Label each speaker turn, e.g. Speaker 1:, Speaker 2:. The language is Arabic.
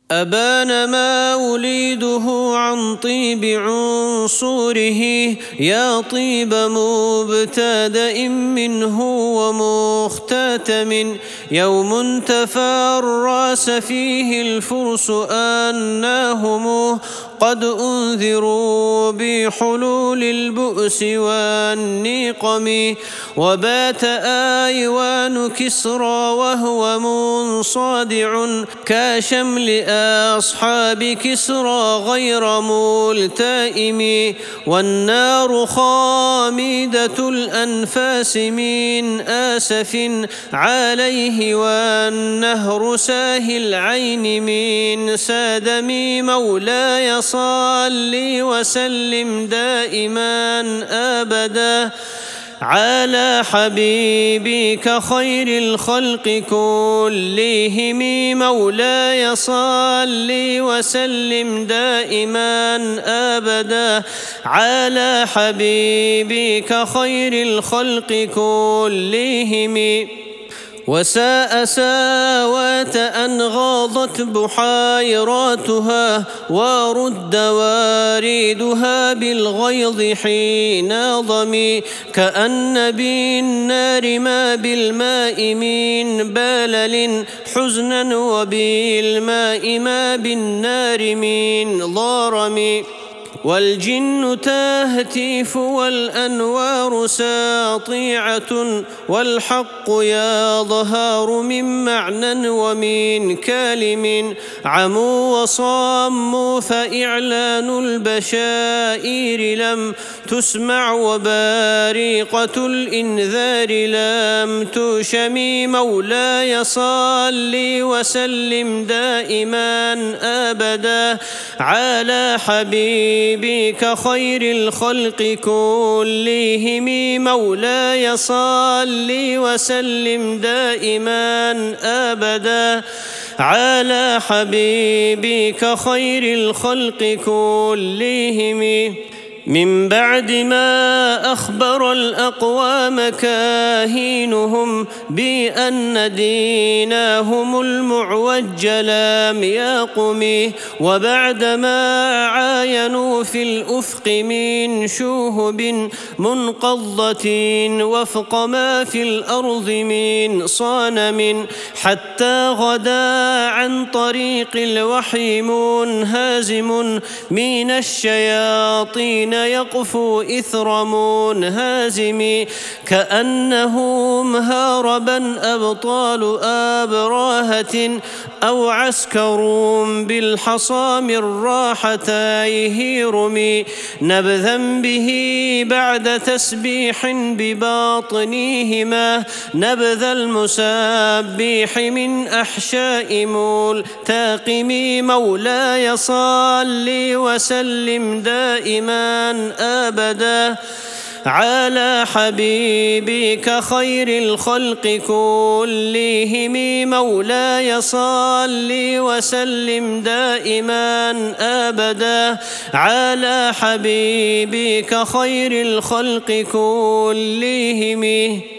Speaker 1: أبان ما أوليده عن طيب عنصره، يا طيب مبتدأ منه ومختتم. يوم تفرس فيه الفرس أنهم قد أنذروا بحلول البؤس والنقم، وبات آيوان كسرى وهو منصدع كشمل أصحاب كسرى غير ملتئم. والنار خامدة الأنفاس من آسف عليه، والنهر ساهي العين من سادم. مولاي صل وسلم دائما أبدا على حبيبك خير الخلق كلهم. مولاي صل وسلم دائما أبدا على حبيبك خير الخلق كلهم. وساء ساوات أن غاضت بحيراتها، ورد واردها بالغيظ حين ضمي. كأن بالنار ما بالماء من بلل حزنا، وبالماء ما بالنار من ضرم. والجن تهتف والأنوار ساطعة، والحق يظهر من معنى ومن كلم. عموا وصموا فإعلان البشائر لم تسمع، وبارقة الإنذار لم تشم. مولاي صل وسلم دائما أبدا على حبيبك خير الخلق كلهم. مولاي صل وسلم دائما أبدا على حبيبك خير الخلق كلهم. من بعد ما أخبر الأقوام كاهنهم بأن دينهم المعوج لم يقم، وبعدما عاينوا في الأفق من شهب منقضة وفق ما في الأرض من صنم، حتى غدا عن طريق الوحي منهازم من الشياطين يقفو إثر منهازم. كأنهم هاربا أبطال أبراهة أو عسكر بالحصى من راحتيه رمي، نبذا به بعد تسبيح بباطنهما نبذ المسبح من أحشاء ملتقم. مولاي صل وسلم دائما أبدا على حبيبك خير الخلق كلهم. مولاي صل وسلم دائما أبدا على حبيبك خير الخلق كلهم.